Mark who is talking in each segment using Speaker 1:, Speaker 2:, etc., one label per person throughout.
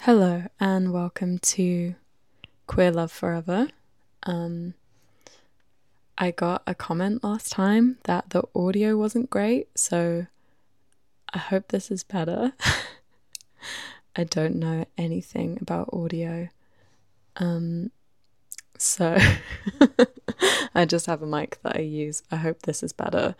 Speaker 1: Hello and welcome to Queer Love Forever. I got a comment last time that the audio wasn't great, so I hope this is better. I don't know anything about audio, so I just have a mic that I use. I hope this is better.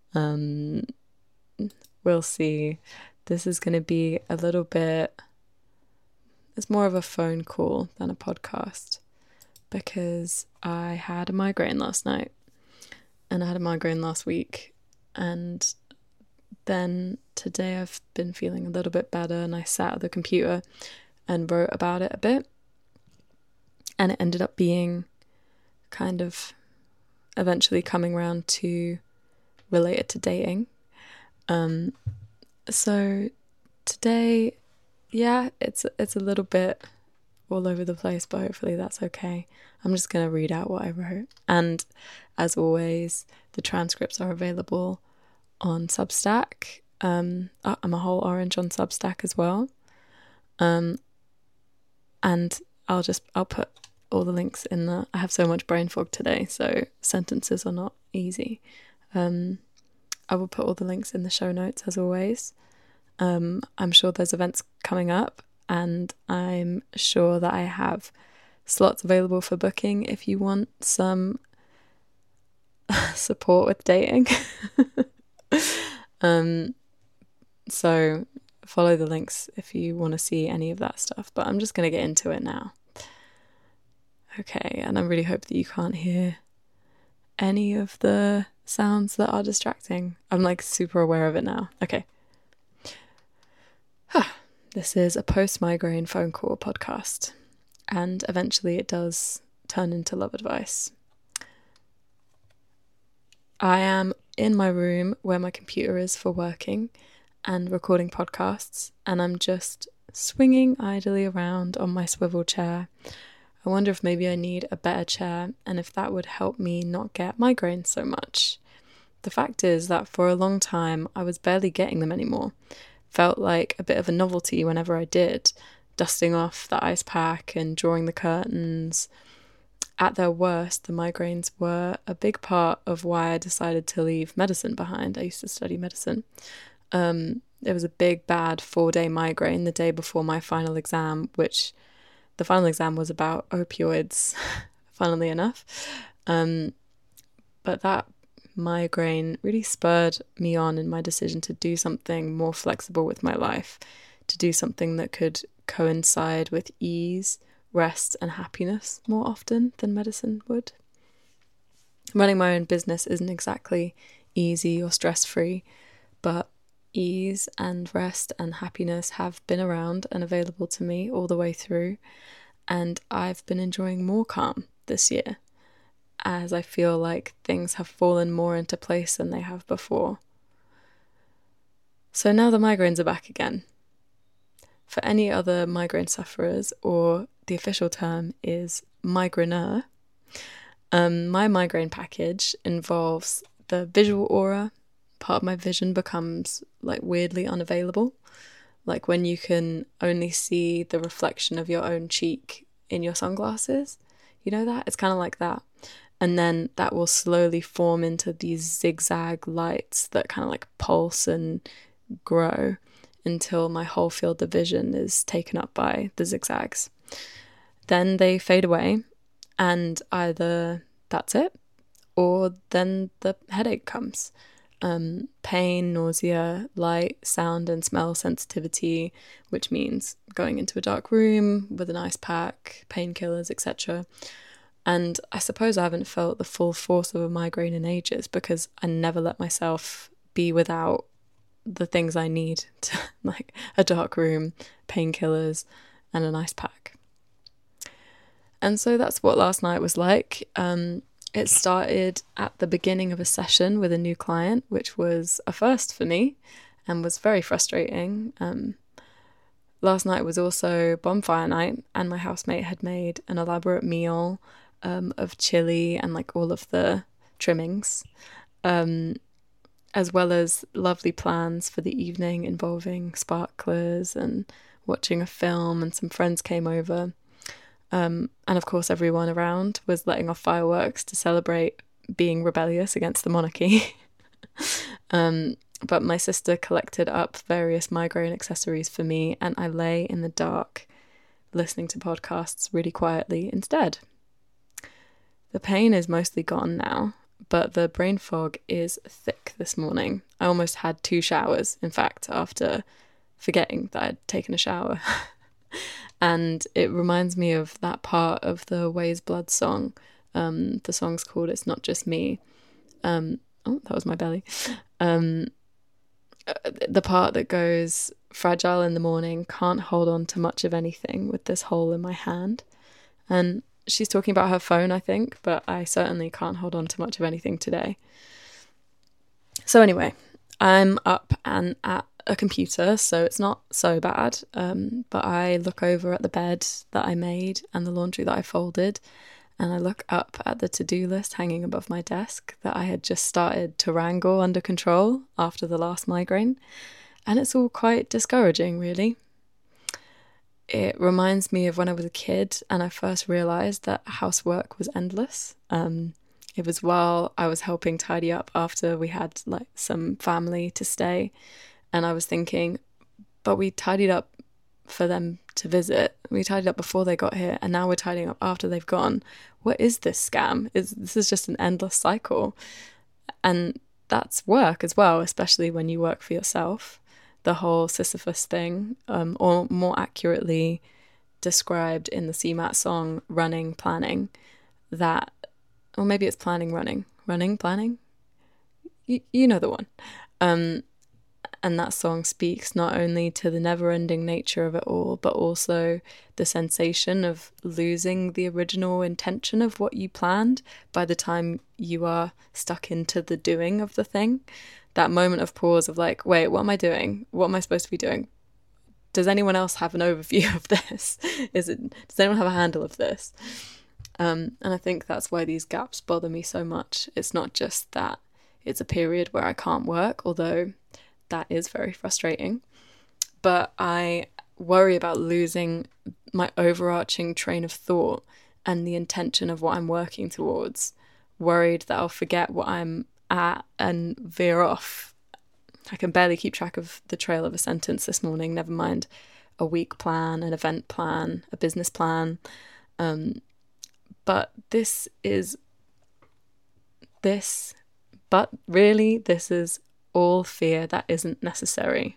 Speaker 1: We'll see. This is going to be a little bit... It's more of a phone call than a podcast because I had a migraine last night and I had a migraine last week, and then today I've been feeling a little bit better and I sat at the computer and wrote about it a bit, and it ended up being kind of eventually coming around to related to dating. So today, yeah, it's a little bit all over the place, but hopefully that's okay. I'm just going to read out what I wrote. And as always, the transcripts are available on Substack. I'm a whole orange on Substack as well. And I'll put all the links in the... I have so much brain fog today, so sentences are not easy. I will put all the links in the show notes as always. I'm sure there's events coming up, and I'm sure that I have slots available for booking if you want some support with dating. So follow the links if you want to see any of that stuff, but I'm just going to get into it now. Okay, and I really hope that you can't hear any of the sounds that are distracting. I'm like super aware of it now. Okay. This is a post-migraine phone call podcast, and eventually it does turn into love advice. I am in my room where my computer is for working and recording podcasts, and I'm just swinging idly around on my swivel chair. I wonder if maybe I need a better chair and if that would help me not get migraines so much. The fact is that for a long time I was barely getting them anymore. Felt like a bit of a novelty whenever I did, dusting off the ice pack and drawing the curtains. At their worst, the migraines were a big part of why I decided to leave medicine behind. I used to study medicine. There was a big bad 4-day migraine the day before my final exam, which the final exam was about opioids, funnily enough. But that migraine really spurred me on in my decision to do something more flexible with my life, to do something that could coincide with ease, rest, and happiness more often than medicine would. Running my own business isn't exactly easy or stress-free, but ease and rest and happiness have been around and available to me all the way through, and I've been enjoying more calm this year, as I feel like things have fallen more into place than they have before. So now the migraines are back again. For any other migraine sufferers, or the official term is migraineur, my migraine package involves the visual aura. Part of my vision becomes like weirdly unavailable, like when you can only see the reflection of your own cheek in your sunglasses. You know that? It's kind of like that. And then that will slowly form into these zigzag lights that kind of like pulse and grow until my whole field of vision is taken up by the zigzags. Then they fade away, and either that's it, or then the headache comes. Pain, nausea, light, sound and smell sensitivity, which means going into a dark room with an ice pack, painkillers, etc. And I suppose I haven't felt the full force of a migraine in ages because I never let myself be without the things I need to, like a dark room, painkillers, and an ice pack. And so that's what last night was like. It started at the beginning of a session with a new client, which was a first for me and was very frustrating. Last night was also bonfire night, and my housemate had made an elaborate meal of chili and like all of the trimmings, as well as lovely plans for the evening involving sparklers and watching a film, and some friends came over. And of course, everyone around was letting off fireworks to celebrate being rebellious against the monarchy. But my sister collected up various migraine accessories for me, and I lay in the dark listening to podcasts really quietly instead. The pain is mostly gone now, but the brain fog is thick this morning. I almost had 2 showers, in fact, after forgetting that I'd taken a shower. And it reminds me of that part of the Ways Blood song. The song's called It's Not Just Me. Oh, that was my belly. The part that goes, fragile in the morning, can't hold on to much of anything with this hole in my hand. And she's talking about her phone, I think, but I certainly can't hold on to much of anything today. So anyway, I'm up and at a computer, so it's not so bad. But I look over at the bed that I made and the laundry that I folded, and I look up at the to-do list hanging above my desk that I had just started to wrangle under control after the last migraine, and it's all quite discouraging, really. It reminds me of when I was a kid and I first realised that housework was endless. It was while I was helping tidy up after we had like some family to stay, and I was thinking, but we tidied up for them to visit. We tidied up before they got here, and now we're tidying up after they've gone. What is this scam? This is just an endless cycle. And that's work as well, especially when you work for yourself. The whole Sisyphus thing, or more accurately described in the CMAT song, Running, Planning, that, or maybe it's Planning, Running, Planning? You know the one. And that song speaks not only to the never-ending nature of it all, but also the sensation of losing the original intention of what you planned by the time you are stuck into the doing of the thing. That moment of pause of like, wait, what am I doing? What am I supposed to be doing? Does anyone else have an overview of this? Does anyone have a handle of this? And I think that's why these gaps bother me so much. It's not just that it's a period where I can't work, although that is very frustrating, but I worry about losing my overarching train of thought and the intention of what I'm working towards, worried that I'll forget what I'm at and veer off. I can barely keep track of the trail of a sentence this morning, never mind a week plan, an event plan, a business plan. But this is all fear that isn't necessary.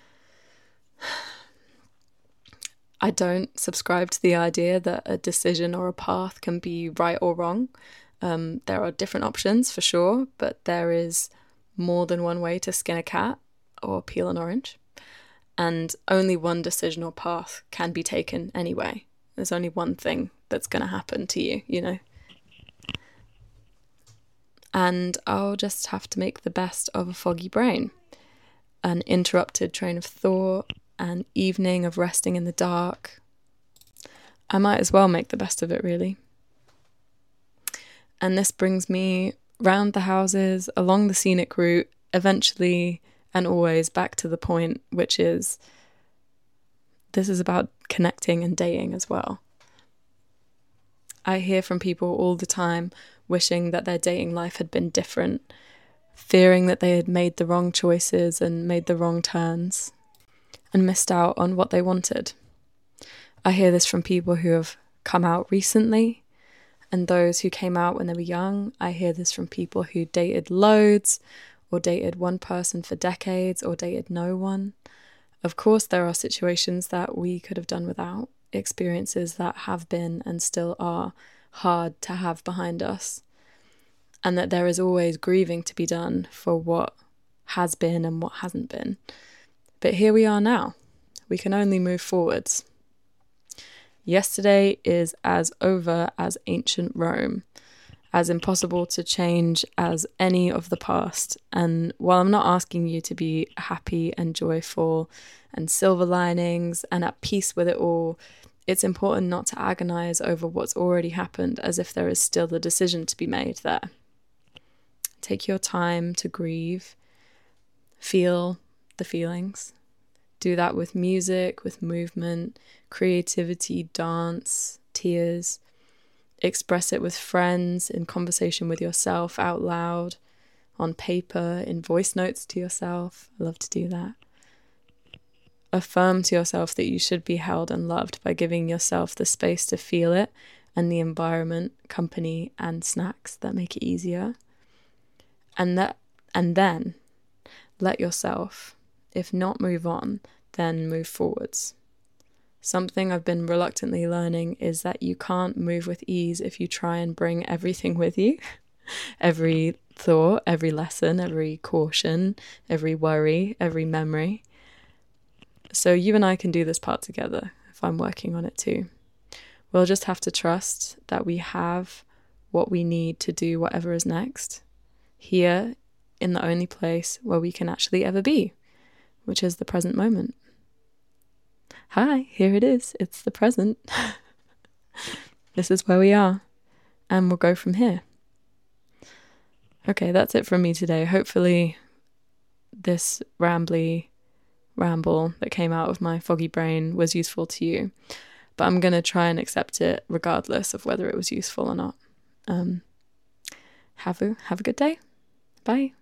Speaker 1: I don't subscribe to the idea that a decision or a path can be right or wrong. There are different options for sure, but there is more than one way to skin a cat or peel an orange. And only one decision or path can be taken anyway. There's only one thing that's going to happen to you, you know? And I'll just have to make the best of a foggy brain, an interrupted train of thought, an evening of resting in the dark. I might as well make the best of it, really. And this brings me round the houses, along the scenic route, eventually and always back to the point, which is this is about connecting and dating as well. I hear from people all the time wishing that their dating life had been different, fearing that they had made the wrong choices and made the wrong turns and missed out on what they wanted. I hear this from people who have come out recently and those who came out when they were young. I hear this from people who dated loads or dated one person for decades or dated no one. Of course, there are situations that we could have done without, experiences that have been and still are hard to have behind us, and that there is always grieving to be done for what has been and what hasn't been. But here we are now. We can only move forwards. Yesterday is as over as ancient Rome, as impossible to change as any of the past. And while I'm not asking you to be happy and joyful and silver linings and at peace with it all, it's important not to agonize over what's already happened as if there is still a decision to be made there. Take your time to grieve, feel the feelings, Do that with music, with movement, creativity, dance, tears. Express it with friends, in conversation with yourself out loud, on paper, in voice notes to yourself. I love to do that. Affirm to yourself that you should be held and loved by giving yourself the space to feel it and the environment, company, and snacks that make it easier. And then let yourself, if not move on, then move forwards. Something I've been reluctantly learning is that you can't move with ease if you try and bring everything with you. Every thought, every lesson, every caution, every worry, every memory. So you and I can do this part together if I'm working on it too. We'll just have to trust that we have what we need to do whatever is next, here in the only place where we can actually ever be, which is the present moment. Hi, here it is. It's the present. This is where we are, and we'll go from here. Okay, that's it from me today. Hopefully this ramble that came out of my foggy brain was useful to you, but I'm going to try and accept it regardless of whether it was useful or not. Have a good day. Bye.